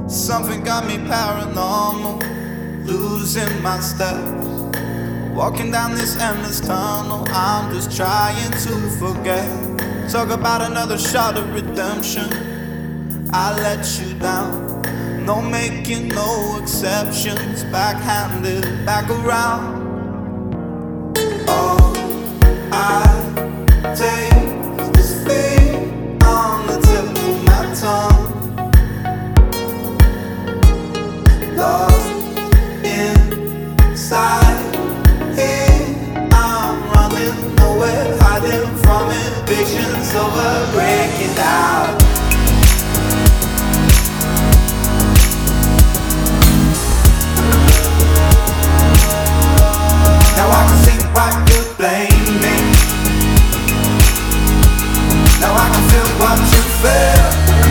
Something got me paranormal, losing my steps. Walking down this endless tunnel, I'm just trying to forget. Talk about another shot of redemption. I let you down, no making no exceptions. Backhanded, back around. All I taste is fear on the tip of my tongue. Lost inside here, I'm running nowhere, hiding from it. Visions over, breaking down. Now I can see why you blame me. Now I can feel what you feel.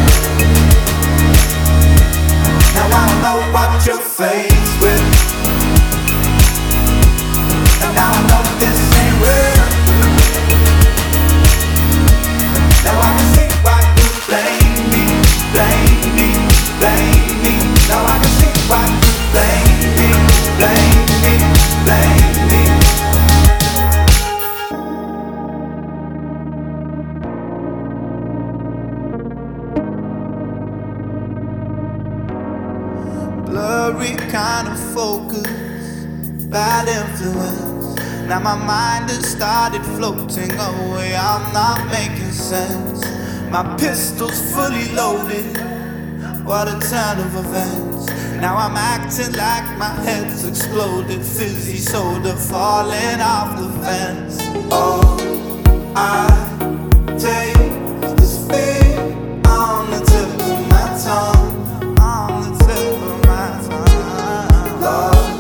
Now I don't know what you're faced with. And now I know this ain't real. Now I can see why you blame me, blame me, blame me. Now I can see why you blame me, blame me, blame me. Blurry kind of focus, bad influence. Now my mind has started floating away, I'm not making sense. My pistol's fully loaded, what a turn of events. Now I'm acting like my head's exploded, fizzy soda falling off the fence. All I taste is fear on the tip of my tongue, on the tip of my tongue. Lost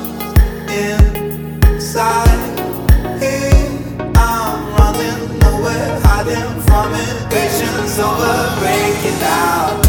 inside here, I'm running nowhere, hiding from it. Patience over, breaking down.